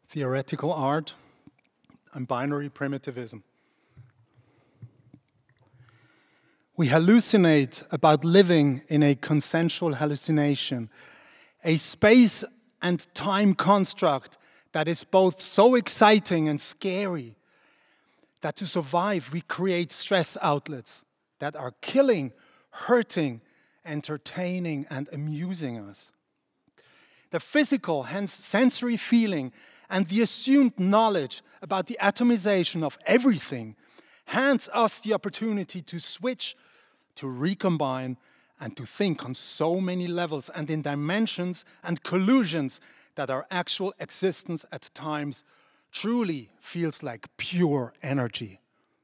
theoretical art, and binary primitivism. We hallucinate about living in a consensual hallucination, a space and time construct that is both so exciting and scary that to survive we create stress outlets that are killing, hurting, entertaining, and amusing us. The physical, hence sensory feeling, and the assumed knowledge about the atomization of everything hands us the opportunity to switch, to recombine, and to think on so many levels and in dimensions and collusions that our actual existence at times truly feels like pure energy.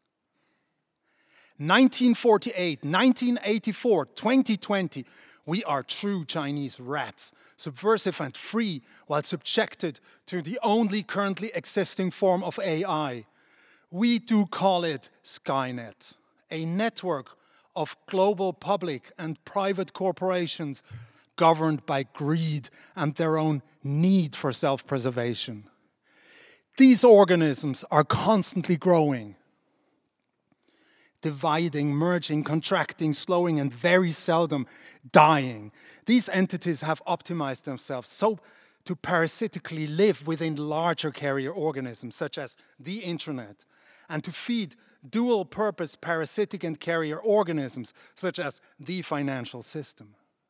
1948, 1984, 2020, we are true Chinese rats, subversive and free while subjected to the only currently existing form of AI. We do call it Skynet, a network of global public and private corporations governed by greed and their own need for self-preservation. These organisms are constantly growing, dividing, merging, contracting, slowing, and very seldom dying. These entities have optimized themselves so to parasitically live within larger carrier organisms, such as the internet, and to feed dual-purpose parasitic and carrier organisms, such as the financial system.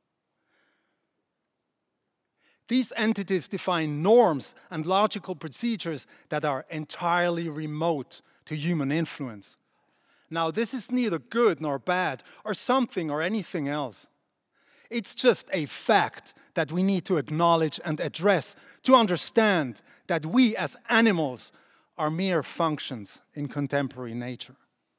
These entities define norms and logical procedures that are entirely remote to human influence. Now, this is neither good nor bad, or something or anything else. It's just a fact that we need to acknowledge and address to understand that we as animals are mere functions in contemporary nature.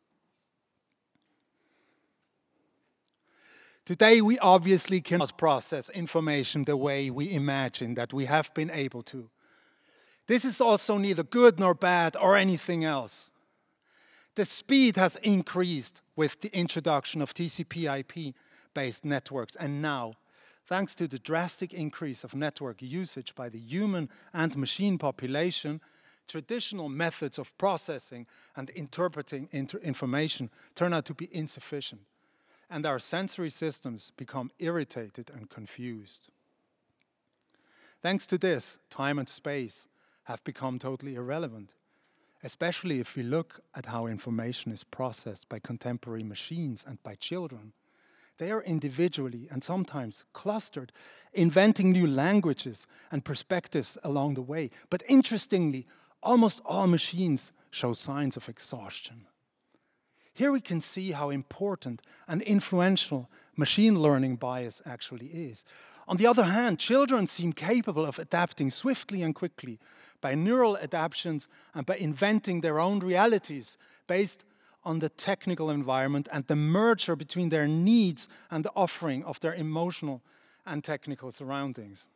Today, we obviously cannot process information the way we imagine that we have been able to. This is also neither good nor bad or anything else. The speed has increased with the introduction of TCP/IP-based networks, and now, thanks to the drastic increase of network usage by the human and machine population, traditional methods of processing and interpreting information turn out to be insufficient, and our sensory systems become irritated and confused. Thanks to this, time and space have become totally irrelevant, especially if we look at how information is processed by contemporary machines and by children. They are individually and sometimes clustered, inventing new languages and perspectives along the way. But interestingly, almost all machines show signs of exhaustion. Here we can see how important and influential machine learning bias actually is. On the other hand, children seem capable of adapting swiftly and quickly by neural adaptations and by inventing their own realities based on the technical environment and the merger between their needs and the offering of their emotional and technical surroundings.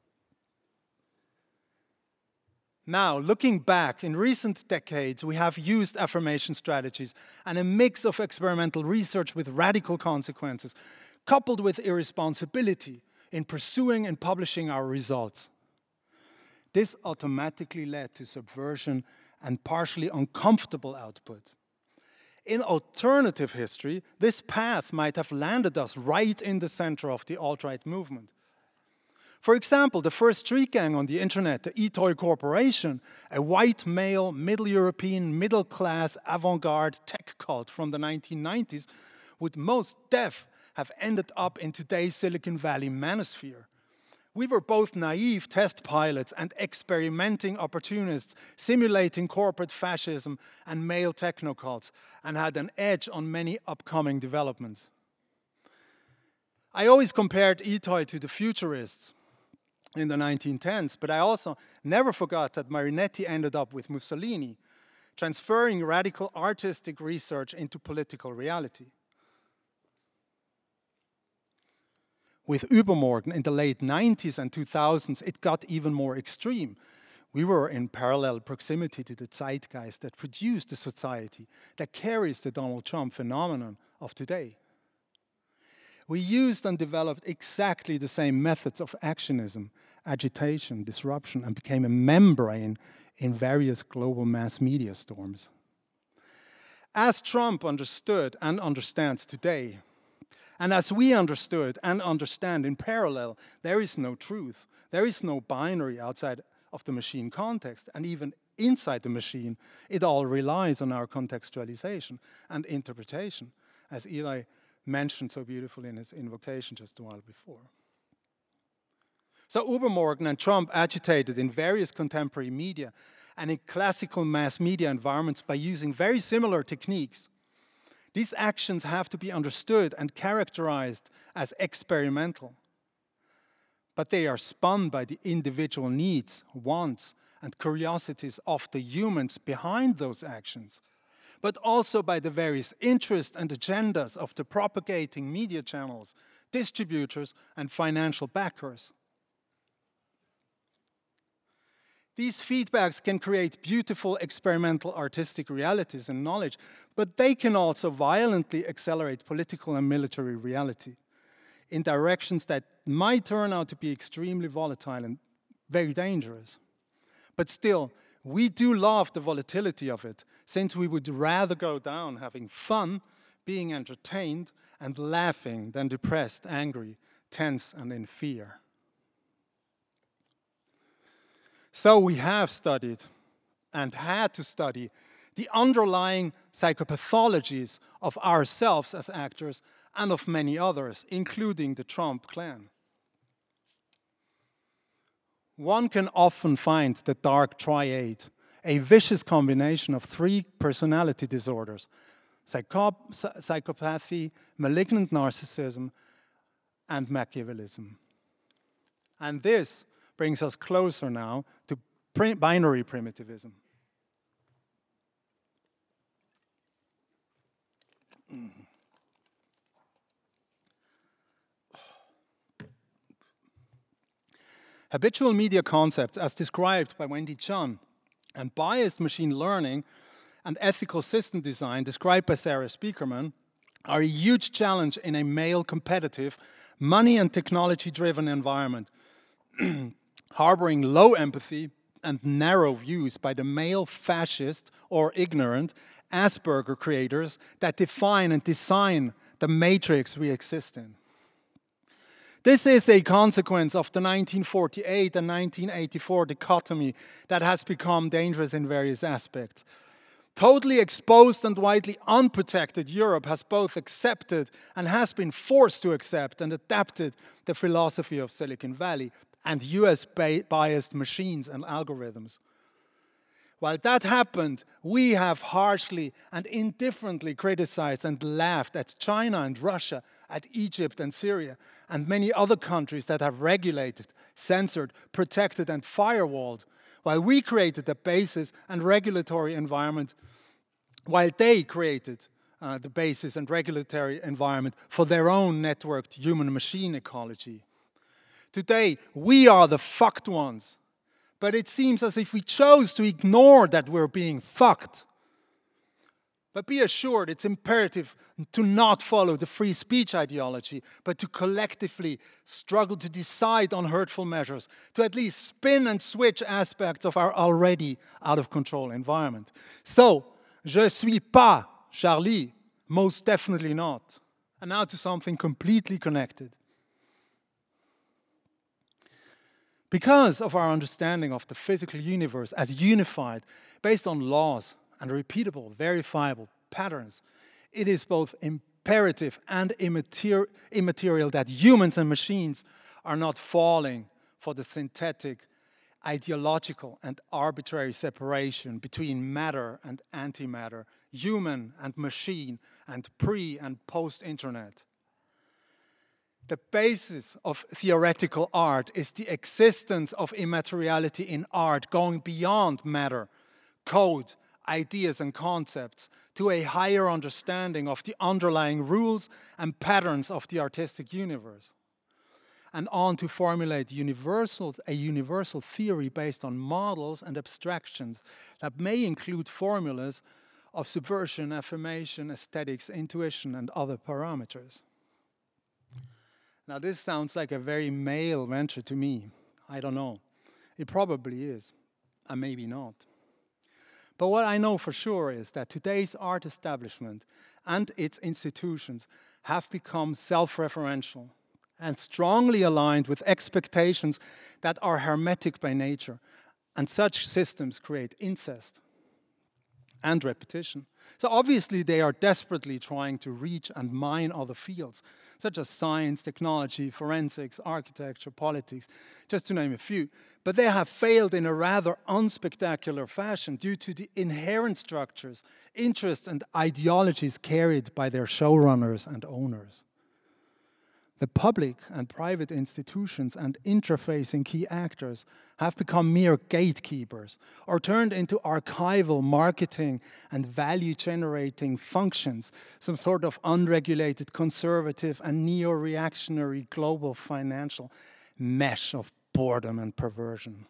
Now, looking back, in recent decades, we have used affirmation strategies and a mix of experimental research with radical consequences, coupled with irresponsibility in pursuing and publishing our results. This automatically led to subversion and partially uncomfortable output. In alternative history, this path might have landed us right in the center of the alt-right movement. For example, the first street gang on the internet, the eToy Corporation, a white male, middle European, middle-class, avant-garde tech cult from the 1990s, would most def have ended up in today's Silicon Valley manosphere. We were both naive test pilots and experimenting opportunists, simulating corporate fascism and male technocults, and had an edge on many upcoming developments. I always compared eToy to the futurists in the 1910s, but I also never forgot that Marinetti ended up with Mussolini, transferring radical artistic research into political reality. With Übermorgen in the late 90s and 2000s, it got even more extreme. We were in parallel proximity to the zeitgeist that produced the society that carries the Donald Trump phenomenon of today. We used and developed exactly the same methods of actionism, agitation, disruption, and became a membrane in various global mass media storms. As Trump understood and understands today, and as we understood and understand in parallel, there is no truth. There is no binary outside of the machine context, and even inside the machine, it all relies on our contextualization and interpretation, as Eli mentioned so beautifully in his invocation just a while before. So Übermorgen and Trump agitated in various contemporary media and in classical mass media environments by using very similar techniques. These actions have to be understood and characterized as experimental, but they are spun by the individual needs, wants, and curiosities of the humans behind those actions, but also by the various interests and agendas of the propagating media channels, distributors, and financial backers. These feedbacks can create beautiful experimental artistic realities and knowledge, but they can also violently accelerate political and military reality in directions that might turn out to be extremely volatile and very dangerous. But still, we do love the volatility of it, since we would rather go down having fun, being entertained, and laughing than depressed, angry, tense, and in fear. So we have studied and had to study the underlying psychopathologies of ourselves as actors and of many others, including the Trump clan. One can often find the dark triad, a vicious combination of three personality disorders: psychopathy, malignant narcissism, and Machiavellism. And this brings us closer now to binary primitivism. Habitual media concepts, as described by Wendy Chun, and biased machine learning and ethical system design, described by Sarah Spiekerman, are a huge challenge in a male competitive, money and technology-driven environment, harboring low empathy and narrow views by the male fascist or ignorant Asperger creators that define and design the matrix we exist in. This is a consequence of the 1948 and 1984 dichotomy that has become dangerous in various aspects. Totally exposed and widely unprotected Europe has both accepted and has been forced to accept and adapted the philosophy of Silicon Valley and US-biased machines and algorithms. While that happened, we have harshly and indifferently criticized and laughed at China and Russia, at Egypt and Syria, and many other countries that have regulated, censored, protected, and firewalled, while we created the basis and regulatory environment, while they created the basis and regulatory environment for their own networked human-machine ecology. Today, we are the fucked ones. But it seems as if we chose to ignore that we're being fucked. But be assured, it's imperative to not follow the free speech ideology, but to collectively struggle to decide on hurtful measures, to at least spin and switch aspects of our already out-of-control environment. So, je suis pas Charlie, most definitely not. And now to something completely connected. Because of our understanding of the physical universe as unified, based on laws and repeatable, verifiable patterns, it is both imperative and immaterial that humans and machines are not falling for the synthetic, ideological, and arbitrary separation between matter and antimatter, human and machine, and pre- and post-internet. The basis of theoretical art is the existence of immateriality in art, going beyond matter, code, ideas, and concepts to a higher understanding of the underlying rules and patterns of the artistic universe, and on to formulate a universal theory based on models and abstractions that may include formulas of subversion, affirmation, aesthetics, intuition, and other parameters. Now, this sounds like a very male venture to me. I don't know. It probably is, and maybe not. But what I know for sure is that today's art establishment and its institutions have become self-referential and strongly aligned with expectations that are hermetic by nature. And such systems create incest and repetition. So obviously they are desperately trying to reach and mine other fields, such as science, technology, forensics, architecture, politics, just to name a few. But they have failed in a rather unspectacular fashion due to the inherent structures, interests, and ideologies carried by their showrunners and owners. The public and private institutions and interfacing key actors have become mere gatekeepers or turned into archival marketing and value-generating functions, some sort of unregulated conservative and neo-reactionary global financial mesh of boredom and perversion.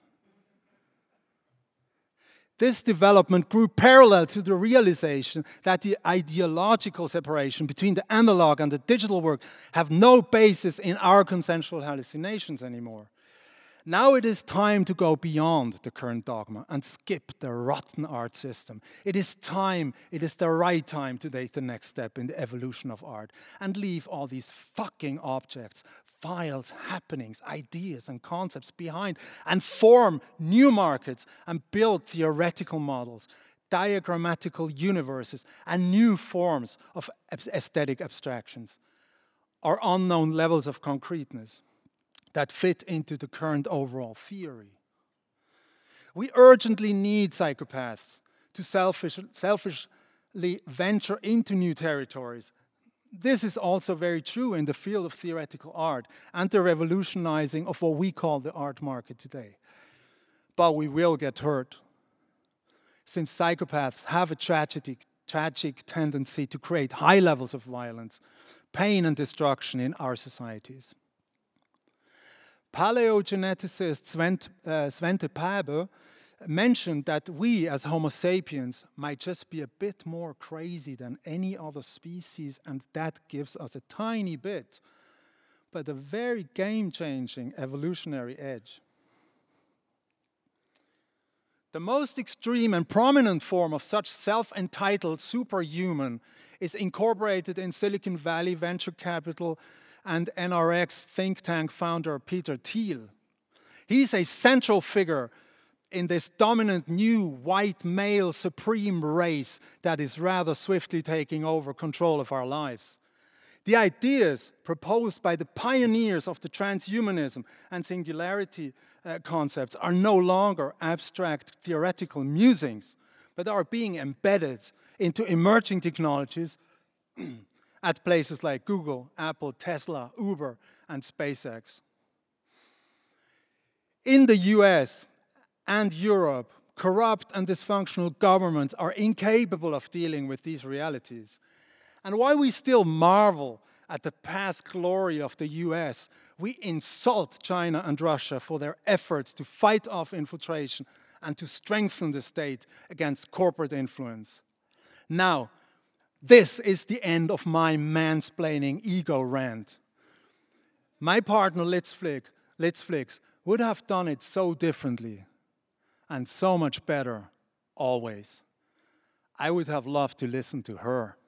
This development grew parallel to the realization that the ideological separation between the analog and the digital work have no basis in our consensual hallucinations anymore. Now it is time to go beyond the current dogma and skip the rotten art system. It is the right time to take the next step in the evolution of art and leave all these fucking objects, files, happenings, ideas, and concepts behind and form new markets and build theoretical models, diagrammatical universes, and new forms of aesthetic abstractions, or unknown levels of concreteness that fit into the current overall theory. We urgently need psychopaths to selfishly venture into new territories. This is also very true in the field of theoretical art and the revolutionizing of what we call the art market today. But we will get hurt, since psychopaths have a tragic tendency to create high levels of violence, pain, and destruction in our societies. Paleogeneticist Svante Pääbo mentioned that we as Homo sapiens might just be a bit more crazy than any other species, and that gives us a tiny bit, but a very game-changing evolutionary edge. The most extreme and prominent form of such self-entitled superhuman is incorporated in Silicon Valley venture capital and NRX think tank founder Peter Thiel. He's a central figure in this dominant new white male supreme race that is rather swiftly taking over control of our lives. The ideas proposed by the pioneers of the transhumanism and singularity concepts are no longer abstract theoretical musings, but are being embedded into emerging technologies at places like Google, Apple, Tesla, Uber, and SpaceX. In the US and Europe, corrupt and dysfunctional governments are incapable of dealing with these realities. And while we still marvel at the past glory of the US, we insult China and Russia for their efforts to fight off infiltration and to strengthen the state against corporate influence. Now, this is the end of my mansplaining ego rant. My partner Litzflix would have done it so differently and so much better always. I would have loved to listen to her.